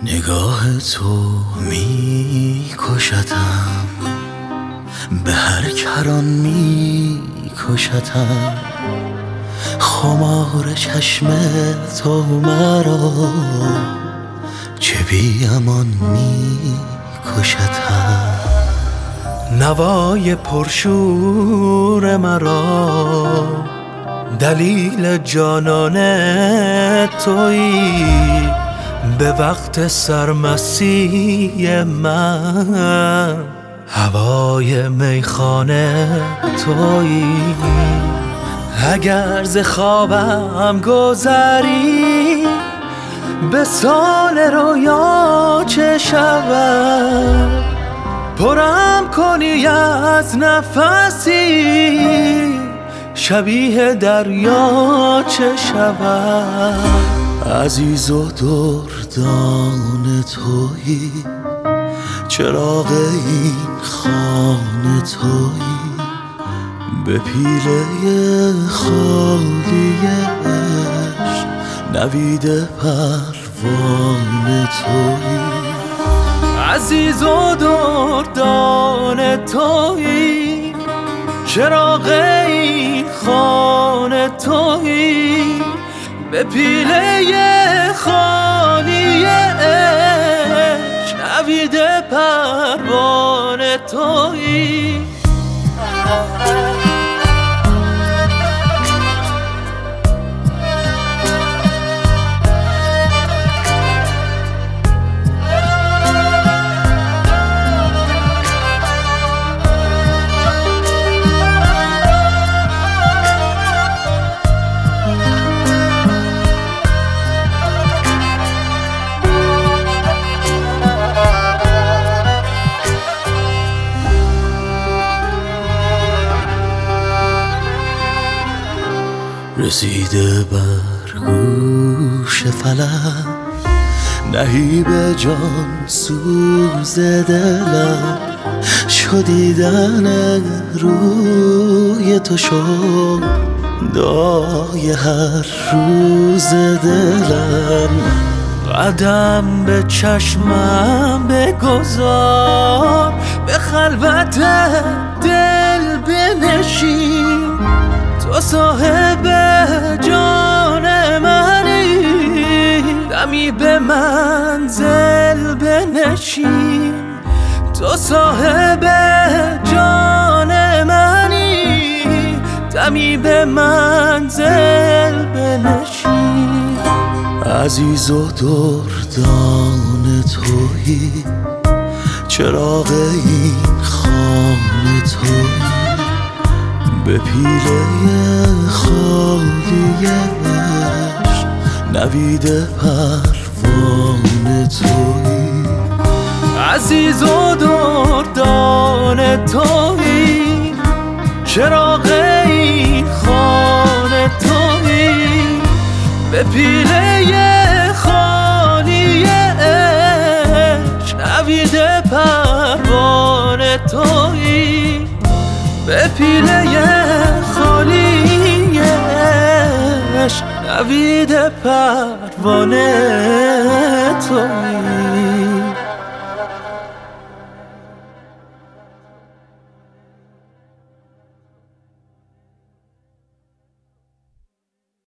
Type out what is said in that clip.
نگاه تو می کشتم، به هر کران می کشتم. خمار چشم تو مرا چه بی امان می کشتم. نوای پرشور مرا دلیل جانان تویی، به وقت سرمستی من هوای میخانه تویی. اگر ز خوابم گذری به سال رویا چه شود، پرم کنی از نفسی شبیه دریا چه شود. عزیز و دردان تویی، چراغ این خانه تویی، به پیله خالی عشق نوید پروانه تویی. عزیز و دردان تویی، چراغ این خانه تویی، به پیله خالی عشق نوید پروانه تویی. رسیده بر گوش فلک نهیب جان سوز دلم، شدیدن روی تو شد دعای هر روز دلم. قدم به چشمم بگذار، به خلوت دل بنشین، تو صاحب جان منی، دمی به منزل بنشین. تو صاحب جان منی، دمی به منزل بنشین. عزیز و دردان تویی، چراغ این خانه تویی، به پیله خالی عشق نوید پروانه تویی. عزیز و دردان تویی، چراغ این خانه تویی، به پیله خالی عشق نوید پروانه تویی، به پیله خالی عشق نوید پروانه تویی.